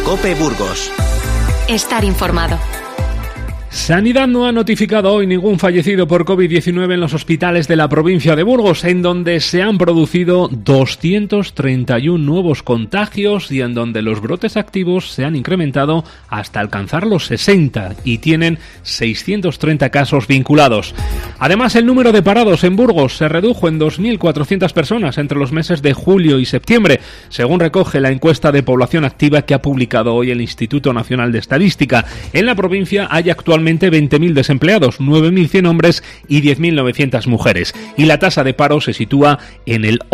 COPE Burgos. Estar informado. Sanidad no ha notificado hoy ningún fallecido por COVID-19 en los hospitales de la provincia de Burgos, en donde se han producido 231 nuevos contagios y en donde los brotes activos se han incrementado hasta alcanzar los 60 y tienen 630 casos vinculados. Además, el número de parados en Burgos se redujo en 2.400 personas entre los meses de julio y septiembre, según recoge la encuesta de población activa que ha publicado hoy el Instituto Nacional de Estadística. En la provincia hay actualmente 20.000 desempleados, 9.100 hombres y 10.900 mujeres. Y la tasa de paro se sitúa en el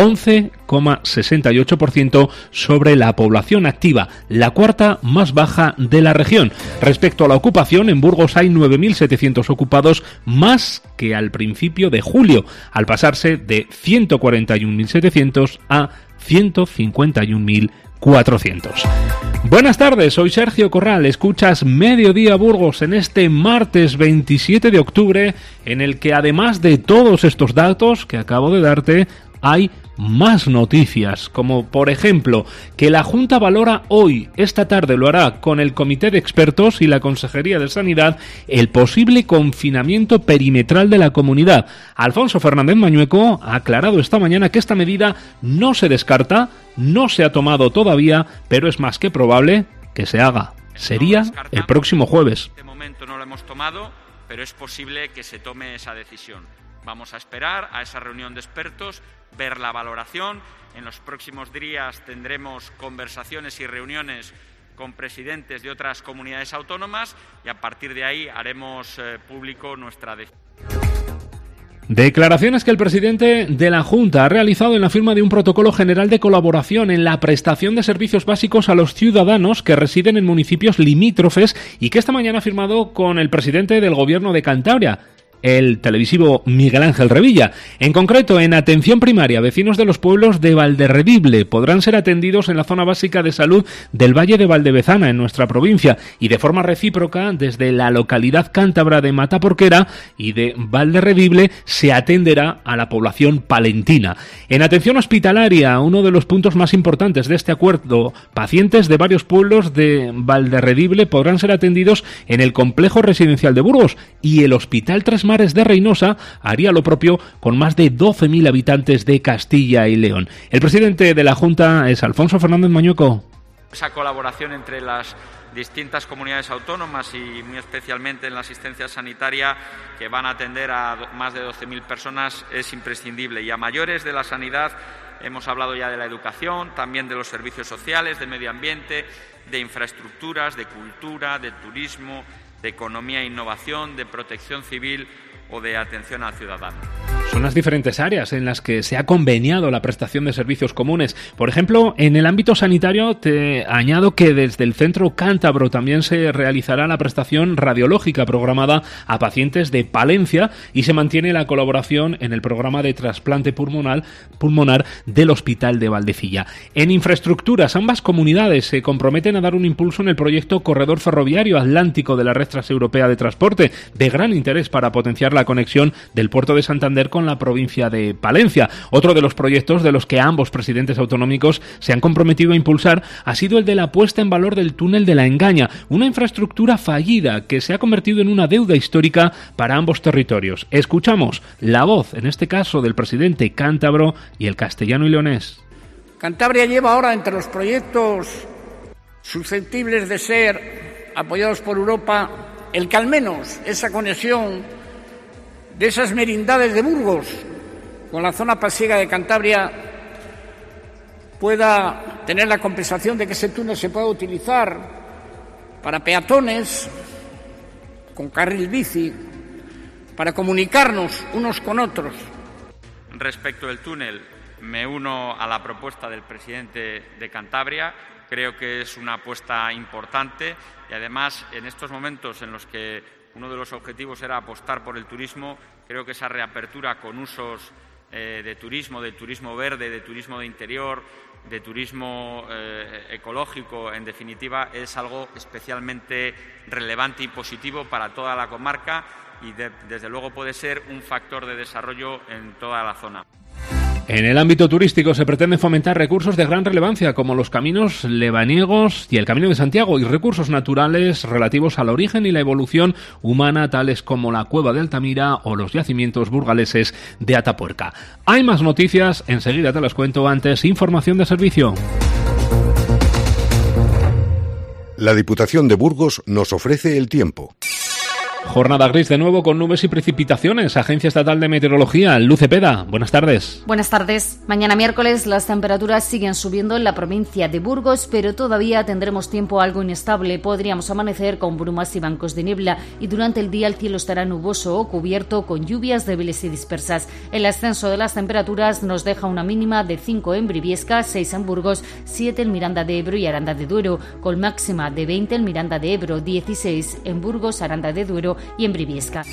11,68% sobre la población activa, la cuarta más baja de la región. Respecto a la ocupación, en Burgos hay 9.700 ocupados, más que al principio de julio, al pasarse de 141.700 a 151.400. Buenas tardes, soy Sergio Corral, escuchas Mediodía Burgos en este martes 27 de octubre, en el que además de todos estos datos que acabo de darte, hay más noticias, como por ejemplo que la Junta valora hoy, esta tarde lo hará con el Comité de Expertos y la Consejería de Sanidad, el posible confinamiento perimetral de la comunidad. Alfonso Fernández Mañueco ha aclarado esta mañana que esta medida no se descarta, no se ha tomado todavía, pero es más que probable que se haga. Sería el próximo jueves. De momento no lo hemos tomado, pero es posible que se tome esa decisión. Vamos a esperar a esa reunión de expertos, ver la valoración. En los próximos días tendremos conversaciones y reuniones con presidentes de otras comunidades autónomas y a partir de ahí haremos público nuestra decisión. Declaraciones que el presidente de la Junta ha realizado en la firma de un protocolo general de colaboración en la prestación de servicios básicos a los ciudadanos que residen en municipios limítrofes y que esta mañana ha firmado con el presidente del Gobierno de Cantabria, el televisivo Miguel Ángel Revilla. En concreto, en atención primaria, vecinos de los pueblos de Valderredible podrán ser atendidos en la zona básica de salud del Valle de Valdevezana, en nuestra provincia, y de forma recíproca, desde la localidad cántabra de Mataporquera y de Valderredible se atenderá a la población palentina. En atención hospitalaria, uno de los puntos más importantes de este acuerdo, pacientes de varios pueblos de Valderredible podrán ser atendidos en el complejo residencial de Burgos, y el Hospital Tres Mares de Reynosa haría lo propio con más de 12.000 habitantes de Castilla y León. El presidente de la Junta es Alfonso Fernández Mañueco. Esa colaboración entre las distintas comunidades autónomas y muy especialmente en la asistencia sanitaria, que van a atender a más de 12.000 personas, es imprescindible. Y a mayores de la sanidad hemos hablado ya de la educación, también de los servicios sociales, de medio ambiente, de infraestructuras, de cultura, de turismo, de economía e innovación, de protección civil o de atención al ciudadano. Son las diferentes áreas en las que se ha conveniado la prestación de servicios comunes. Por ejemplo, en el ámbito sanitario te añado que desde el Centro Cántabro también se realizará la prestación radiológica programada a pacientes de Palencia y se mantiene la colaboración en el programa de trasplante pulmonar del Hospital de Valdecilla. En infraestructuras, ambas comunidades se comprometen a dar un impulso en el proyecto Corredor Ferroviario Atlántico de la Red Transeuropea de Transporte, de gran interés para potenciar la conexión del puerto de Santander con la provincia de Palencia. Otro de los proyectos de los que ambos presidentes autonómicos se han comprometido a impulsar ha sido el de la puesta en valor del túnel de la Engaña, una infraestructura fallida que se ha convertido en una deuda histórica para ambos territorios. Escuchamos la voz, en este caso, del presidente cántabro y el castellano y leonés. Cantabria lleva ahora entre los proyectos susceptibles de ser apoyados por Europa el que al menos esa conexión de esas merindades de Burgos con la zona pasiega de Cantabria pueda tener la compensación de que ese túnel se pueda utilizar para peatones, con carril bici, para comunicarnos unos con otros. Respecto del túnel, me uno a la propuesta del presidente de Cantabria. Creo que es una apuesta importante y además en estos momentos en los que uno de los objetivos era apostar por el turismo, creo que esa reapertura con usos de turismo verde, de turismo de interior, de turismo ecológico, en definitiva, es algo especialmente relevante y positivo para toda la comarca y desde luego puede ser un factor de desarrollo en toda la zona. En el ámbito turístico se pretende fomentar recursos de gran relevancia como los caminos lebaniegos y el Camino de Santiago y recursos naturales relativos al origen y la evolución humana tales como la Cueva de Altamira o los yacimientos burgaleses de Atapuerca. Hay más noticias, enseguida te las cuento, antes información de servicio. La Diputación de Burgos nos ofrece el tiempo. Jornada gris de nuevo con nubes y precipitaciones. Agencia Estatal de Meteorología, Luz Cepeda. Buenas tardes. Buenas tardes. Mañana miércoles las temperaturas siguen subiendo en la provincia de Burgos, pero todavía tendremos tiempo algo inestable. Podríamos amanecer con brumas y bancos de niebla y durante el día el cielo estará nuboso o cubierto con lluvias débiles y dispersas. El ascenso de las temperaturas nos deja una mínima de 5 en Briviesca, 6 en Burgos, 7 en Miranda de Ebro y Aranda de Duero, con máxima de 20 en Miranda de Ebro, 16 en Burgos, Aranda de Duero y en Briviesca.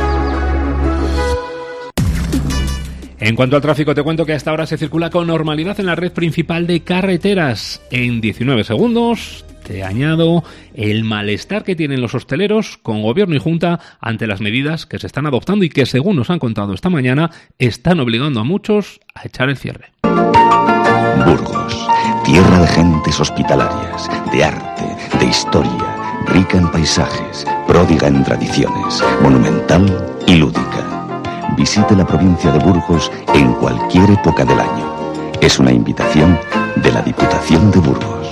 En cuanto al tráfico, te cuento que hasta ahora se circula con normalidad en la red principal de carreteras. En 19 segundos te añado el malestar que tienen los hosteleros con Gobierno y Junta ante las medidas que se están adoptando y que, según nos han contado esta mañana, están obligando a muchos a echar el cierre. Burgos, tierra de gentes hospitalarias, de arte, de historia, rica en paisajes, pródiga en tradiciones, monumental y lúdica. Visite la provincia de Burgos en cualquier época del año. Es una invitación de la Diputación de Burgos.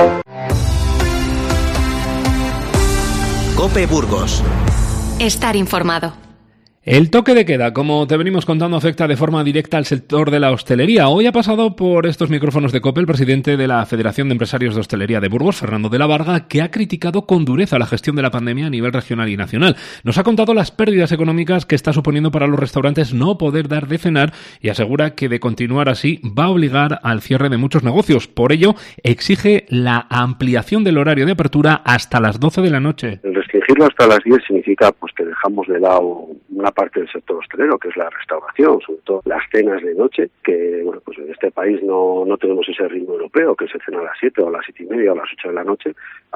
COPE Burgos. Estar informado. El toque de queda, como te venimos contando, afecta de forma directa al sector de la hostelería. Hoy ha pasado por estos micrófonos de COPE el presidente de la Federación de Empresarios de Hostelería de Burgos, Fernando de la Varga, que ha criticado con dureza la gestión de la pandemia a nivel regional y nacional. Nos ha contado las pérdidas económicas que está suponiendo para los restaurantes no poder dar de cenar y asegura que de continuar así va a obligar al cierre de muchos negocios. Por ello, exige la ampliación del horario de apertura hasta las 12 de la noche. El restringirlo hasta las 10 significa que dejamos de lado una parte del sector hostelero, que es la restauración, sobre todo las cenas de noche, que pues en este país no tenemos ese ritmo europeo, que se cena a las 7 o a las 7:30 o a las 8 de la noche.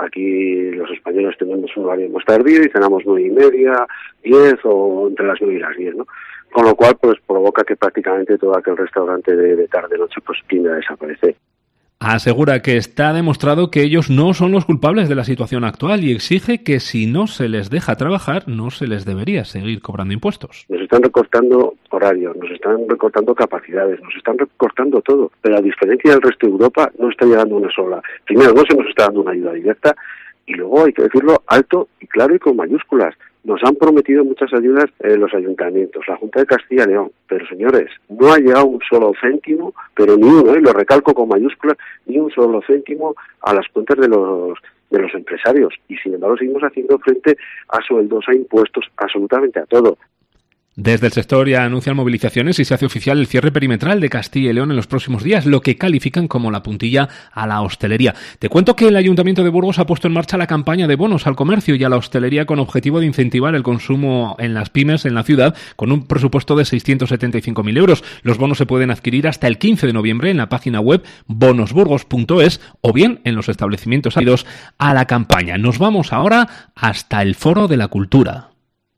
Aquí los españoles tenemos un horario más tardío y cenamos 9:30, 10 o entre las 9 y las 10, ¿no? Con lo cual, pues provoca que prácticamente todo aquel restaurante de tarde-noche pues tiende a desaparecer. Asegura que está demostrado que ellos no son los culpables de la situación actual y exige que si no se les deja trabajar, no se les debería seguir cobrando impuestos. Nos están recortando horarios, nos están recortando capacidades, nos están recortando todo, pero a diferencia del resto de Europa no está llegando una sola. Primero, no se nos está dando una ayuda directa y luego, hay que decirlo alto y claro y con mayúsculas. Nos han prometido muchas ayudas los ayuntamientos, la Junta de Castilla y León, pero señores, no ha llegado un solo céntimo, pero ni uno, lo recalco con mayúsculas, ni un solo céntimo a las cuentas de los empresarios. Y sin embargo seguimos haciendo frente a sueldos, a impuestos, absolutamente a todo. Desde el sector ya anuncian movilizaciones y se hace oficial el cierre perimetral de Castilla y León en los próximos días, lo que califican como la puntilla a la hostelería. Te cuento que el Ayuntamiento de Burgos ha puesto en marcha la campaña de bonos al comercio y a la hostelería con objetivo de incentivar el consumo en las pymes en la ciudad con un presupuesto de 675.000 euros. Los bonos se pueden adquirir hasta el 15 de noviembre en la página web bonosburgos.es o bien en los establecimientos adheridos a la campaña. Nos vamos ahora hasta el Foro de la Cultura,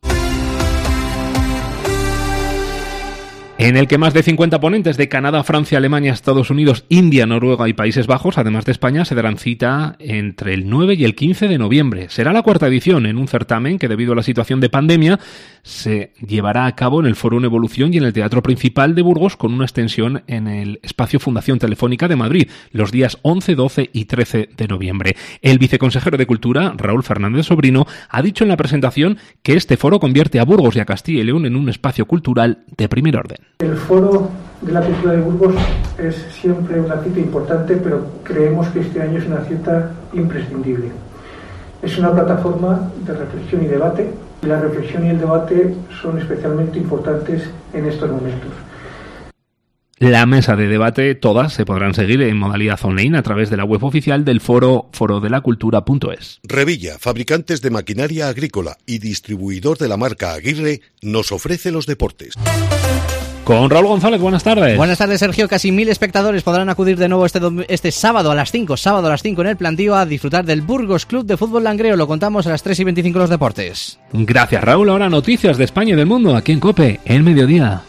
en el que más de 50 ponentes de Canadá, Francia, Alemania, Estados Unidos, India, Noruega y Países Bajos, además de España, se darán cita entre el 9 y el 15 de noviembre. Será la cuarta edición en un certamen que, debido a la situación de pandemia, se llevará a cabo en el Foro Evolución y en el Teatro Principal de Burgos, con una extensión en el Espacio Fundación Telefónica de Madrid, los días 11, 12 y 13 de noviembre. El viceconsejero de Cultura, Raúl Fernández Sobrino, ha dicho en la presentación que este foro convierte a Burgos y a Castilla y León en un espacio cultural de primer orden. El Foro de la Cultura de Burgos es siempre una cita importante, pero creemos que este año es una cita imprescindible. Es una plataforma de reflexión y debate, y la reflexión y el debate son especialmente importantes en estos momentos. La mesa de debate, todas se podrán seguir en modalidad online a través de la web oficial del foro, forodelacultura.es. Revilla, fabricantes de maquinaria agrícola y distribuidor de la marca Aguirre, nos ofrece los deportes. Con Raúl González, buenas tardes. Buenas tardes, Sergio. Casi 1.000 espectadores podrán acudir de nuevo este sábado a las 5 en el Plantío a disfrutar del Burgos Club de Fútbol Langreo. Lo contamos a las 3:25 los deportes. Gracias, Raúl. Ahora noticias de España y del mundo aquí en COPE, el mediodía.